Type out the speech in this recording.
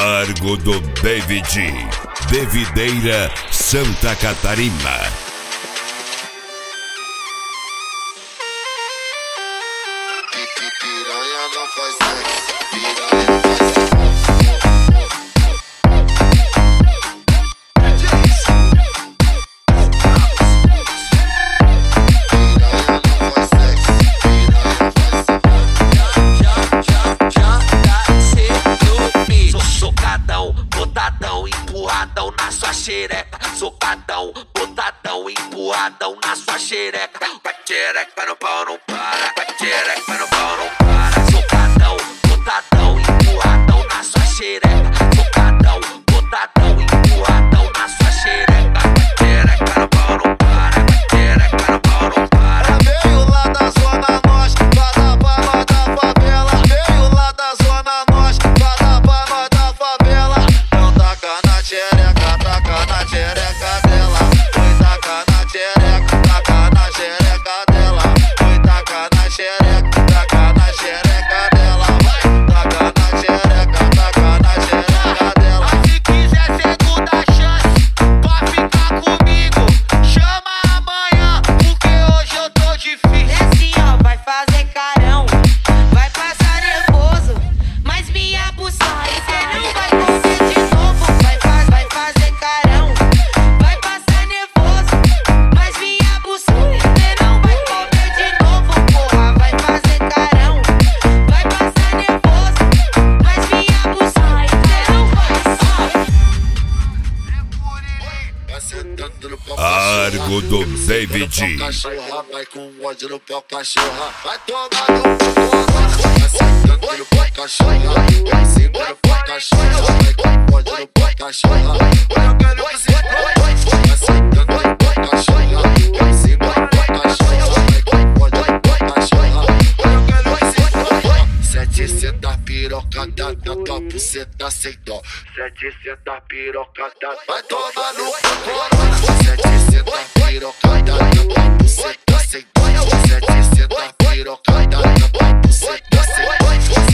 cargo do David, de Videira, Santa Catarina. Piranha não faz sexo, piranha faz sexo. Empurradão na sua xereca, socadão, botadão, empurradão na sua xereca. Vai xereca no pau, não para. Vai xereca no pau, não para. Socadão, botadão, empurradão na sua xereca. Socadão, botadão, empurradão na sua xereca. Vai xereca no pau, não para. Vai xereca no pau, não para. Veio lá da zona norte, vai dar pra nós da favela. Veio lá da zona norte, vai dar pra nós da favela. Então taca na xereca, taca na xereca dela. Foi taca na xereca, taca na xereca dela. Foi taca na xereca, taca na xereca dela. Vai taca na xereca, taca na xereca dela. Se quiser segunda chance pra ficar comigo, chama amanhã, porque hoje eu tô difícil. É assim, ó, vai fazer carão, vai passar nervoso, mas minha buçanga cê não vai comer de novo. Vai fazer carão, vai passar nervoso, mas minha buçanga cê não vai comer de novo, porra. Vai fazer carão, vai passar nervoso, mas minha buçanga cê não vai. Vai sentando no pau, Cargo do David. cachorra, vai com ódio no pau, cachorra. Vai tomar no pau, vai sentando no pau, cachorra. Vai cima no pau, cachorra. Vai com ódio no pau, cachorra. Eu quero que você vai sentando no pau, cachorra. Vai cima no pau, cachorra. Vai com ódio no pau, cachorra. Eu quero que você 700 pirocada na tua buceta sem dó. 700 pirocada, vai tomar no corona. 700 pirocada na tua buceta sem dó. 700 pirocada na tua buceta sem dó.